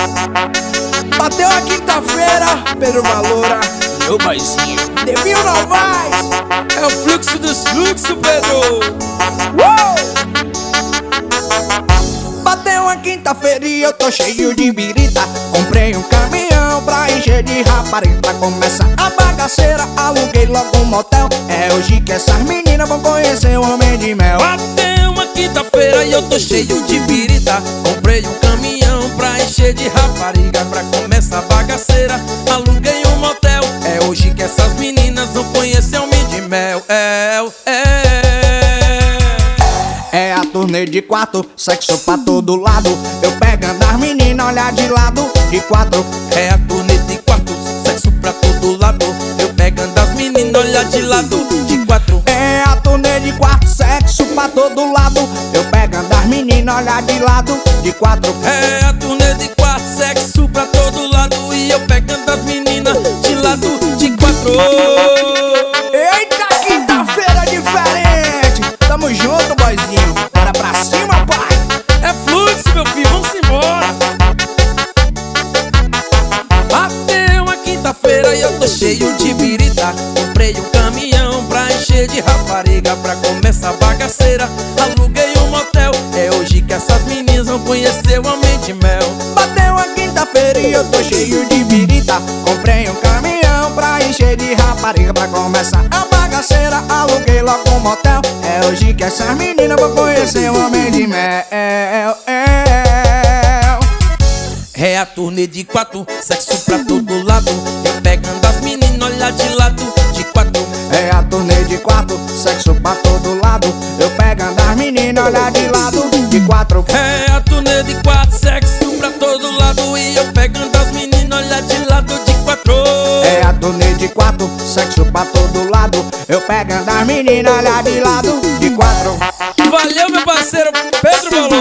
Bateu a quinta-feira, Pedro Valora, Meu paizinho, Demil Novaes. é o fluxo dos fluxos, Pedro. Bateu a quinta-feira e eu tô cheio de birita. Comprei um caminhão pra encher de rapariga. Pra começar a bagaceira, aluguei logo um motel. É hoje que essas meninas vão conhecer o homem de mel. Bateu uma quinta-feira e eu tô cheio de birita. Comprei um caminhão pra encher de rapariga. Pra começar a bagaceira, aluguei um motel. É hoje que essas meninas vão conhecer o homem de mel. É a turnê de quatro, sexo pra todo lado. Eu pegando as meninas, olhar de lado, de quatro. É a turnê de quatro, sexo pra todo lado. Eu pegando as meninas, olhar de lado, de quatro. É a turnê de quatro, sexo pra todo lado. Eu pegando as meninas, olhar de lado, de quatro. É a turnê de quatro, sexo pra todo lado. E eu pegando as meninas de lado, de quatro. Eita, quinta-feira diferente. Tamo junto, boyzinho. Bora pra cima, pai. É fluxo, meu filho, vamos embora. Bateu uma quinta-feira e eu tô cheio de birita. Comprei um caminhão pra encher de rapariga. Pra começar a bagaceira, aluguei um motel. É hoje que essas meninas vão conhecer o homem de mel. Bateu a quinta-feira e eu tô cheio de birita. Comprei um caminhão pra encher de rapariga. Pra começar a bagaceira, aluguei logo um motel. É hoje que essas meninas vão conhecer o homem de mel. É a turnê de quatro, sexo pra todo lado. Eu pegando as meninas, olhar de lado, de quatro. É a turnê de quatro, sexo pra todo lado. Eu pegando as meninas, olhar de lado, de quatro. É a turnê de quatro, sexo pra todo lado. E eu pegando as meninas, olhar de lado, de quatro. É a turnê de quatro, sexo pra todo lado. Eu pegando as meninas, olhar de lado, de quatro. Valeu, meu parceiro Pedro Valor.